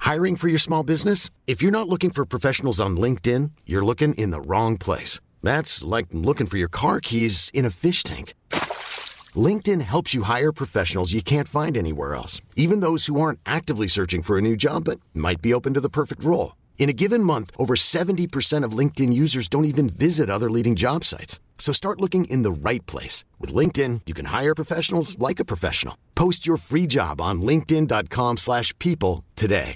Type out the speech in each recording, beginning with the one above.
Hiring for your small business? If you're not looking for professionals on LinkedIn, you're looking in the wrong place. That's like looking for your car keys in a fish tank. LinkedIn helps you hire professionals you can't find anywhere else, even those who aren't actively searching for a new job but might be open to the perfect role. In a given month, over 70% of LinkedIn users don't even visit other leading job sites. So start looking in the right place. With LinkedIn, you can hire professionals like a professional. Post your free job on linkedin.com/people today.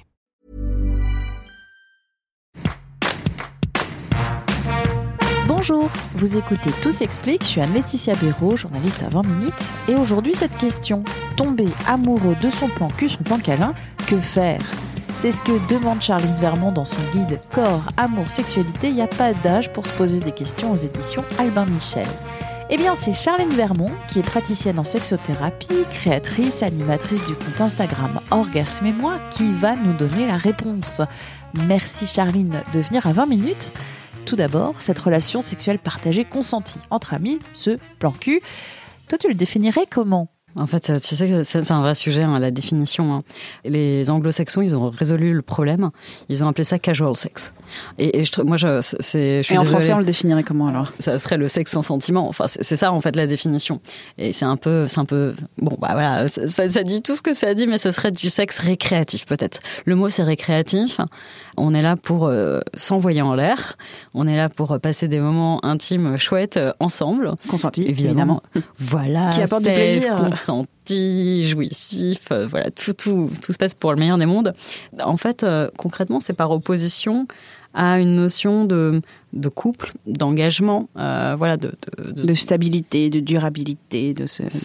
Bonjour, vous écoutez Tout s'explique, je suis Anne-Laetitia Béraud, journaliste à 20 minutes. Et aujourd'hui, cette question, tomber amoureux de son plan cul, son plan câlin, que faire ? C'est ce que demande Charline Vermond dans son guide Corps, Amour, Sexualité. Il n'y a pas d'âge pour se poser des questions aux éditions Albin Michel. Eh bien, c'est Charline Vermond, qui est praticienne en sexothérapie, créatrice, animatrice du compte Instagram Orgasme et moi, qui va nous donner la réponse. Merci Charline de venir à 20 minutes. Tout d'abord, cette relation sexuelle partagée consentie entre amis, ce plan cul. Toi, tu le définirais comment ? En fait, tu sais que c'est un vrai sujet, la définition. Les anglo-saxons, ils ont résolu le problème. Ils ont appelé ça casual sex. Et je suis en français, on le définirait comment alors ? Ça serait le sexe sans sentiment. Enfin, c'est ça en fait la définition. Et c'est un peu, bon bah voilà, ça dit tout ce que ça dit, mais ce serait du sexe récréatif peut-être. Le mot c'est récréatif. On est là pour s'envoyer en l'air. On est là pour passer des moments intimes chouettes ensemble. Consenti, évidemment. Voilà. Qui apporte du plaisir. Consenti, jouissif, voilà, tout se passe pour le meilleur des mondes. En fait, concrètement, c'est par opposition à une notion de couple, d'engagement, voilà, de stabilité, de durabilité, de cette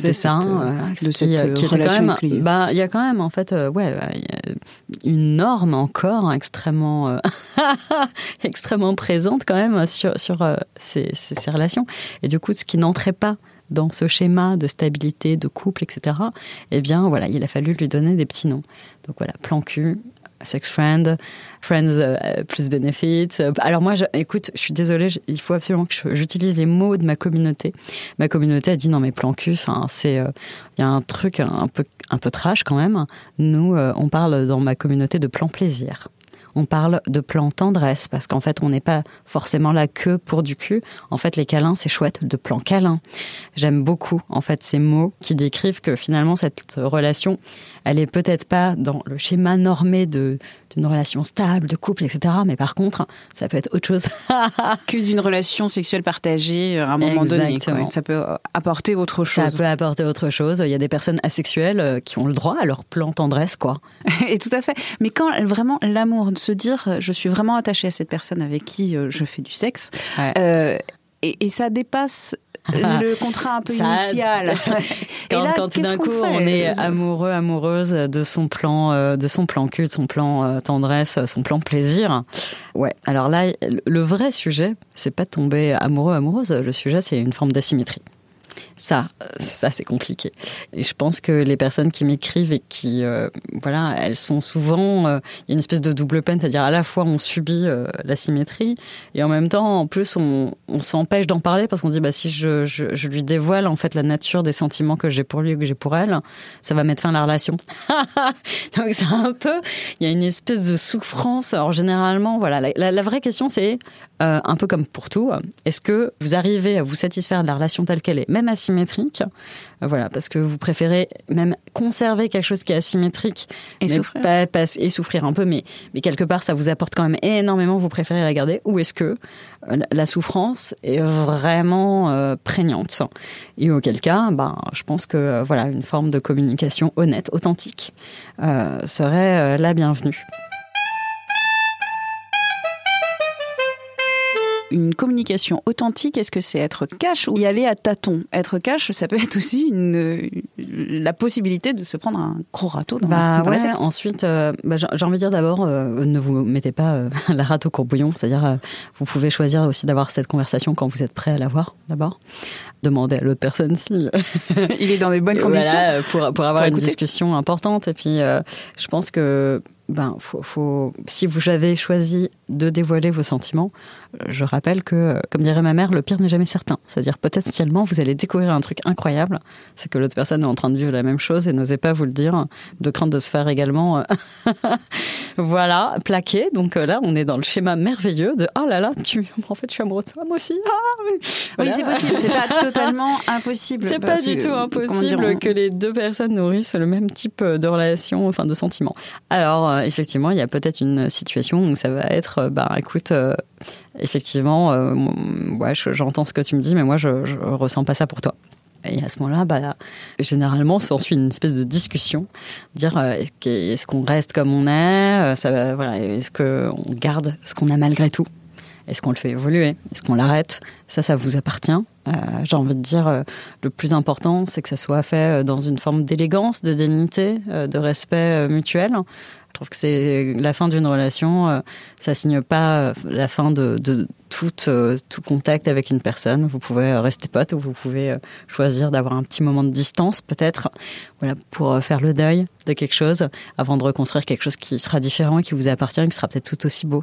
relation inclusive. Il y a quand même en fait, une norme encore extrêmement présente quand même sur ces relations. Et du coup, ce qui n'entrait pas dans ce schéma de stabilité, de couple, etc., eh bien, voilà, il a fallu lui donner des petits noms. Donc voilà, plan cul, sex friend, friends plus benefits. Alors moi, écoute, je suis désolée, il faut absolument que j'utilise les mots de ma communauté. Ma communauté a dit non mais plan cul, il y a un truc un peu trash quand même. Nous, on parle dans ma communauté de plan plaisir. On parle de plan tendresse, parce qu'en fait, on n'est pas forcément là que pour du cul. En fait, les câlins, c'est chouette, de plan câlin. J'aime beaucoup, en fait, ces mots qui décrivent que finalement, cette relation, elle est peut-être pas dans le schéma normé d'une relation stable, de couple, etc. Mais par contre, ça peut être autre chose. Que d'une relation sexuelle partagée à un moment donné. Quoi. Ça peut apporter autre chose. Ça peut apporter autre chose. Il y a des personnes asexuelles qui ont le droit à leur plan tendresse, quoi. Et tout à fait. Mais quand vraiment l'amour, de se dire je suis vraiment attachée à cette personne avec qui je fais du sexe, ouais. Et ça dépasse le contrat un peu initial. Quand tout d'un coup on est amoureux, amoureuse de son plan cul, de son plan tendresse, son plan plaisir. Ouais. Alors là, le vrai sujet, c'est pas de tomber amoureux, amoureuse. Le sujet, c'est une forme d'asymétrie. Ça c'est compliqué. Et je pense que les personnes qui m'écrivent et qui, elles sont souvent... il y a une espèce de double peine, c'est-à-dire à la fois on subit l'asymétrie et en même temps, en plus, on s'empêche d'en parler parce qu'on dit si je lui dévoile en fait la nature des sentiments que j'ai pour lui ou que j'ai pour elle, ça va mettre fin à la relation. Donc c'est un peu... Il y a une espèce de souffrance. Alors généralement, voilà, la vraie question c'est, un peu comme pour tout, est-ce que vous arrivez à vous satisfaire de la relation telle qu'elle est, même asymétrique, voilà, parce que vous préférez même conserver quelque chose qui est asymétrique et souffrir. Et souffrir un peu, mais quelque part ça vous apporte quand même énormément, vous préférez la garder, ou est-ce que la souffrance est vraiment prégnante, et auquel cas, je pense que une forme de communication honnête, authentique, serait la bienvenue. Une communication authentique, est-ce que c'est être cash ou y aller à tâtons ? Être cash, ça peut être aussi la possibilité de se prendre un gros râteau dans la tête. Ensuite, j'ai envie de dire d'abord, ne vous mettez pas la rate au courbouillon. C'est-à-dire, vous pouvez choisir aussi d'avoir cette conversation quand vous êtes prêt à l'avoir, d'abord. Demandez à l'autre personne si... il est dans des bonnes conditions. Voilà, pour avoir une discussion importante. Et puis, je pense que... si vous avez choisi de dévoiler vos sentiments, je rappelle que, comme dirait ma mère, le pire n'est jamais certain. C'est-à-dire potentiellement, vous allez découvrir un truc incroyable, c'est que l'autre personne est en train de vivre la même chose et n'osez pas vous le dire, de crainte de se faire également voilà, plaquer. Donc là, on est dans le schéma merveilleux de « Oh là là, en fait, je suis amoureux de toi, moi aussi. » Oui, c'est possible, c'est pas totalement impossible. C'est pas du tout impossible que les deux personnes nourrissent le même type de relation, enfin de sentiments. Alors, effectivement, il y a peut-être une situation où ça va être, écoute, effectivement, ouais, j'entends ce que tu me dis, mais moi, je ressens pas ça pour toi. Et à ce moment-là, généralement, s'ensuit une espèce de discussion, dire est-ce qu'on reste comme on est, est-ce qu'on garde ce qu'on a malgré tout, est-ce qu'on le fait évoluer, est-ce qu'on l'arrête, ça vous appartient. J'ai envie de dire, le plus important, c'est que ça soit fait dans une forme d'élégance, de dignité, de respect mutuel. Je trouve que c'est la fin d'une relation, ça signe pas la fin de tout contact avec une personne. Vous pouvez rester pote ou vous pouvez choisir d'avoir un petit moment de distance peut-être, voilà, pour faire le deuil de quelque chose avant de reconstruire quelque chose qui sera différent et qui vous appartient et qui sera peut-être tout aussi beau.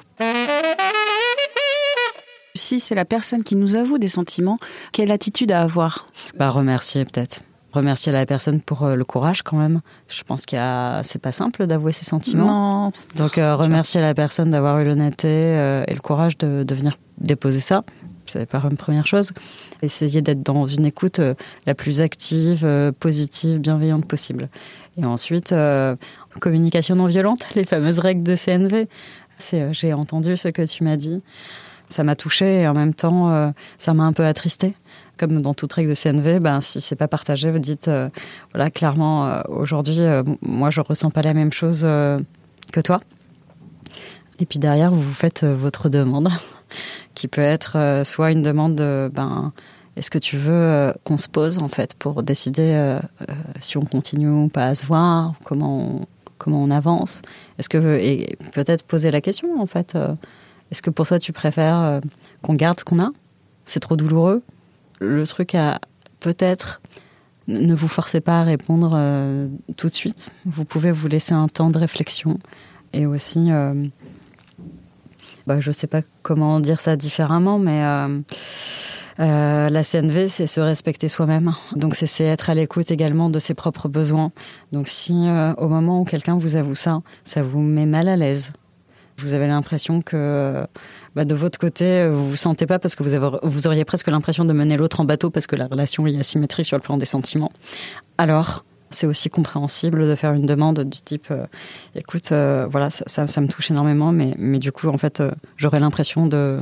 Si c'est la personne qui nous avoue des sentiments, quelle attitude à avoir ? Remercier peut-être. Remercier la personne pour le courage quand même. Je pense c'est pas simple d'avouer ses sentiments. Non. Donc remercier la personne d'avoir eu l'honnêteté et le courage de venir déposer ça. C'est pas une première chose. Essayer d'être dans une écoute la plus active, positive, bienveillante possible. Et ensuite, communication non violente, les fameuses règles de CNV. C'est j'ai entendu ce que tu m'as dit. Ça m'a touchée et en même temps, ça m'a un peu attristée. Comme dans toute règle de CNV, si c'est pas partagé, vous dites, voilà, clairement, aujourd'hui, moi, je ressens pas la même chose que toi. Et puis derrière, vous faites votre demande, qui peut être soit une demande de, est-ce que tu veux qu'on se pose, en fait, pour décider si on continue ou pas à se voir, comment on avance. Et peut-être poser la question, en fait, est-ce que pour toi, tu préfères qu'on garde ce qu'on a ? C'est trop douloureux ? Le truc à peut-être, ne vous forcez pas à répondre tout de suite. Vous pouvez vous laisser un temps de réflexion. Et aussi, je ne sais pas comment dire ça différemment, mais la CNV, c'est se respecter soi-même. Donc c'est être à l'écoute également de ses propres besoins. Donc si au moment où quelqu'un vous avoue ça, ça vous met mal à l'aise, vous avez l'impression que de votre côté, vous vous sentez pas parce que vous auriez presque l'impression de mener l'autre en bateau parce que la relation est asymétrique sur le plan des sentiments. Alors, c'est aussi compréhensible de faire une demande du type écoute, voilà, ça me touche énormément, mais du coup, en fait, j'aurais l'impression de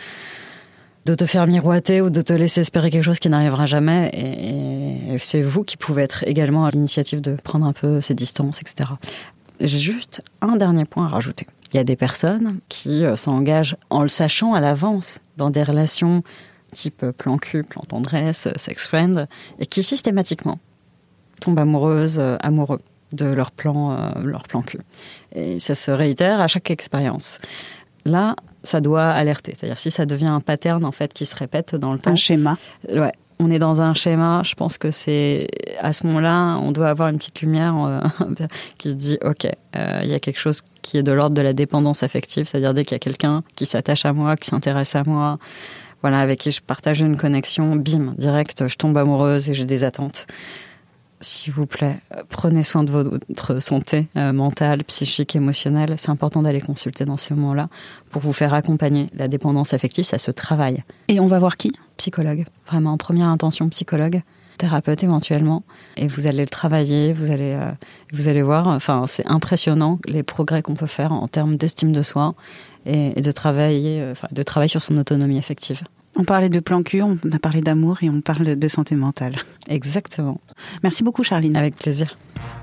te faire miroiter ou de te laisser espérer quelque chose qui n'arrivera jamais. Et c'est vous qui pouvez être également à l'initiative de prendre un peu ces distances, etc. J'ai juste un dernier point à rajouter. Il y a des personnes qui s'engagent en le sachant à l'avance dans des relations type plan cul, plan tendresse, sex friend, et qui systématiquement tombent amoureux de leur plan cul. Et ça se réitère à chaque expérience. Là, ça doit alerter. C'est-à-dire si ça devient un pattern en fait qui se répète dans le temps. Un schéma. Ouais. On est dans un schéma, je pense que c'est à ce moment-là, on doit avoir une petite lumière qui se dit ok, il y a quelque chose qui est de l'ordre de la dépendance affective, c'est-à-dire dès qu'il y a quelqu'un qui s'attache à moi, qui s'intéresse à moi, voilà, avec qui je partage une connexion, bim, direct, je tombe amoureuse et j'ai des attentes. S'il vous plaît, prenez soin de votre santé mentale, psychique, émotionnelle. C'est important d'aller consulter dans ces moments-là pour vous faire accompagner. La dépendance affective, ça se travaille. Et on va voir qui ? Psychologue. Vraiment, en première intention, psychologue, thérapeute éventuellement. Et vous allez le travailler, vous allez voir. Enfin, c'est impressionnant les progrès qu'on peut faire en termes d'estime de soi et de travailler sur son autonomie affective. On parlait de plan cul, on a parlé d'amour et on parle de santé mentale. Exactement. Merci beaucoup Charline. Avec plaisir.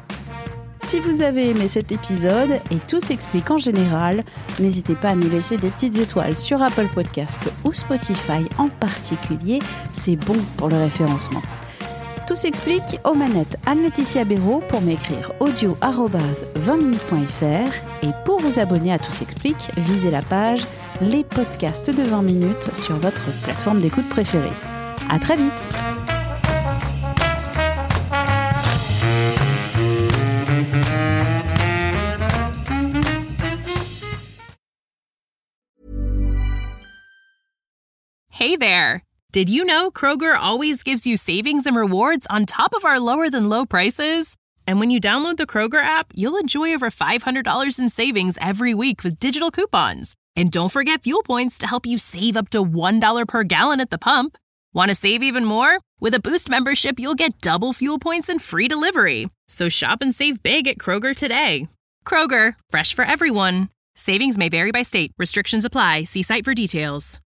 Si vous avez aimé cet épisode et tout s'explique en général, n'hésitez pas à nous laisser des petites étoiles sur Apple Podcast ou Spotify en particulier, c'est bon pour le référencement. Tout s'explique aux manettes Anne-Laetitia Béraud pour m'écrire audio@20minutes.fr et pour vous abonner à Tout s'explique, visez la page Les podcasts de 20 minutes sur votre plateforme d'écoute préférée. À très vite! Hey there! Did you know Kroger always gives you savings and rewards on top of our lower-than-low prices? And when you download the Kroger app, you'll enjoy over $500 in savings every week with digital coupons. And don't forget fuel points to help you save up to $1 per gallon at the pump. Want to save even more? With a Boost membership, you'll get double fuel points and free delivery. So shop and save big at Kroger today. Kroger, fresh for everyone. Savings may vary by state. Restrictions apply. See site for details.